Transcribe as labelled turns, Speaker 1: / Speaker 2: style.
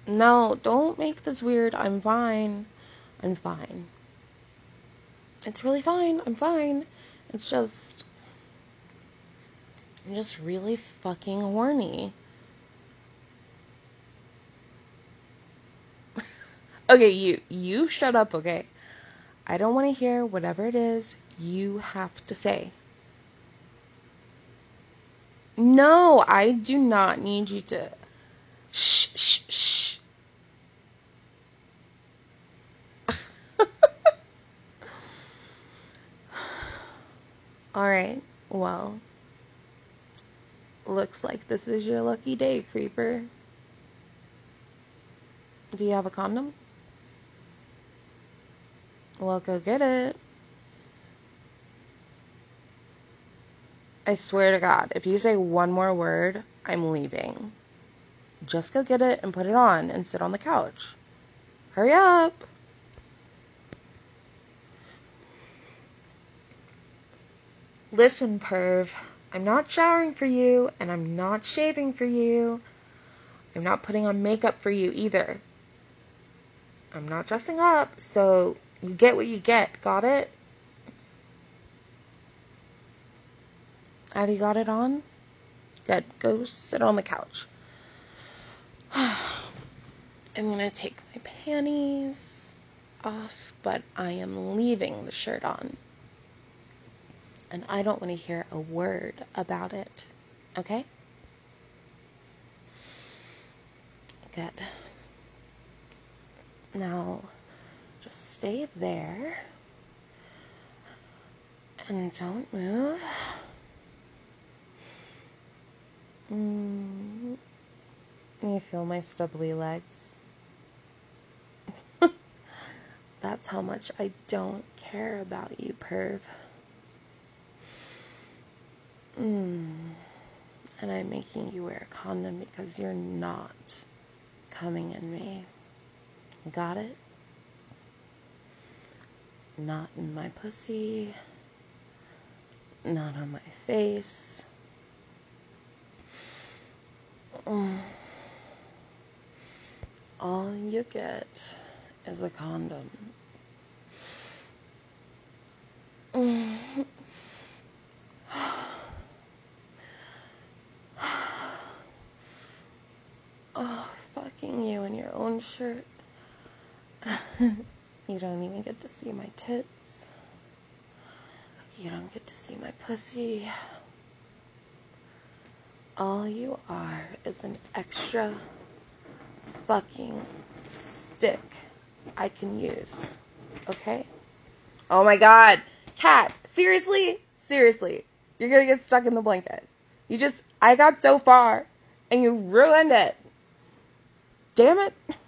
Speaker 1: No, don't make this weird. I'm fine. I'm fine. It's really fine. I'm fine. It's just... I'm just really fucking horny. Okay, you shut up, okay? I don't want to hear whatever it is you have to say. No, I do not need you to... Shh, shh, shh. Alright, well... Looks like this is your lucky day, creeper. Do you have a condom? Well, go get it. I swear to God, if you say one more word, I'm leaving. Just go get it and put it on and sit on the couch. Hurry up. Listen, perv. I'm not showering for you, and I'm not shaving for you. I'm not putting on makeup for you either. I'm not dressing up, so you get what you get. Got it? Have you got it on? Good. Go sit on the couch. I'm gonna take my panties off, but I am leaving the shirt on. And I don't want to hear a word about it. Okay? Good. Now, just stay there. And don't move. You feel my stubbly legs? That's how much I don't care about you, perv. And I'm making you wear a condom because you're not coming in me. Got it? Not in my pussy. Not on my face. All you get is a condom. Oh, fucking you in your own shirt. You don't even get to see my tits. You don't get to see my pussy. All you are is an extra fucking stick I can use. Okay? Oh my God. Cat, seriously? Seriously. You're gonna get stuck in the blanket. I got so far, and you ruined it. Damn it.